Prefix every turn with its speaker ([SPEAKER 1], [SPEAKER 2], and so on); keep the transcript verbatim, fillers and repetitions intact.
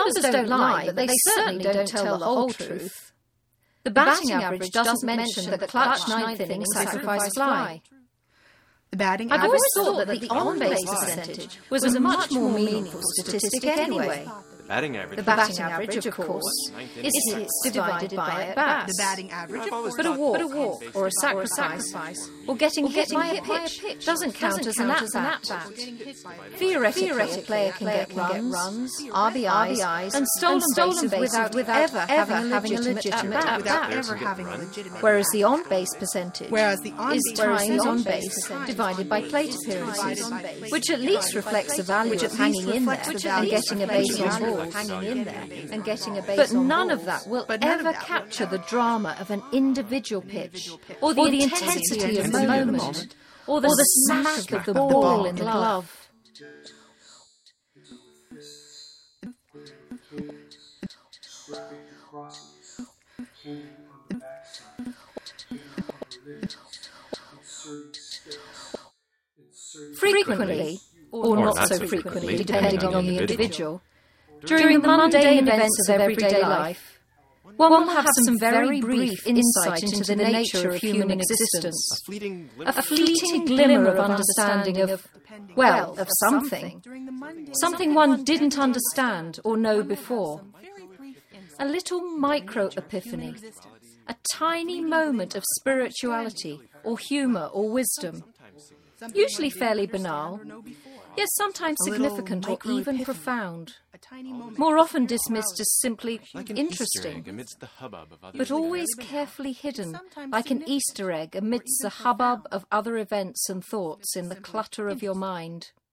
[SPEAKER 1] Numbers don't lie, but they certainly don't tell the whole truth. The batting average doesn't mention that the clutch ninth inning sacrificed fly.
[SPEAKER 2] The batting
[SPEAKER 1] I've
[SPEAKER 2] average.
[SPEAKER 1] always thought that the on-base percentage was a much more meaningful statistic anyway.
[SPEAKER 3] The batting average.
[SPEAKER 1] The batting average, of course, is hits divided by at-bats.
[SPEAKER 2] The batting average, of course.
[SPEAKER 1] But a walk, walk or a sacrifice, or getting hit by a pitch, doesn't count as an at-bat. Theoretically, a player can get runs, R B Is, and stolen bases without ever having a legitimate at-bat.
[SPEAKER 2] Without ever having a legitimate
[SPEAKER 1] Whereas the on-base percentage
[SPEAKER 2] Whereas the
[SPEAKER 1] is
[SPEAKER 2] on-base
[SPEAKER 1] times on
[SPEAKER 2] percentage
[SPEAKER 1] base divided by plate appearances,
[SPEAKER 2] on base.
[SPEAKER 1] which at least reflects the value of hanging in there and getting a base on ball. Hanging in there and getting a base but on none balls. Of that will
[SPEAKER 2] But none
[SPEAKER 1] ever
[SPEAKER 2] of that
[SPEAKER 1] capture
[SPEAKER 2] will
[SPEAKER 1] the drama of an individual pitch, or the,
[SPEAKER 2] or
[SPEAKER 1] the
[SPEAKER 2] intensity
[SPEAKER 1] intensity of
[SPEAKER 2] of
[SPEAKER 1] the
[SPEAKER 2] the
[SPEAKER 1] moment,
[SPEAKER 2] moment,
[SPEAKER 1] or the, or the smack of the, of the ball, ball in the glove. Frequently, or, or not, not so frequently, frequently depending, depending on the individual, during the mundane events of everyday life, one will have some very brief insight into the nature of human existence,
[SPEAKER 3] A fleeting,
[SPEAKER 1] a fleeting glimmer of understanding of, well, of something, something one didn't understand or know before, a little micro-epiphany, a tiny moment of spirituality or humour or wisdom, usually fairly banal, yet sometimes significant or even profound, more often dismissed as simply
[SPEAKER 3] like an
[SPEAKER 1] interesting,
[SPEAKER 3] Easter egg amidst the hubbub of other
[SPEAKER 1] but always carefully hidden, like an Easter egg amidst the hubbub of other events and thoughts in the clutter of your mind.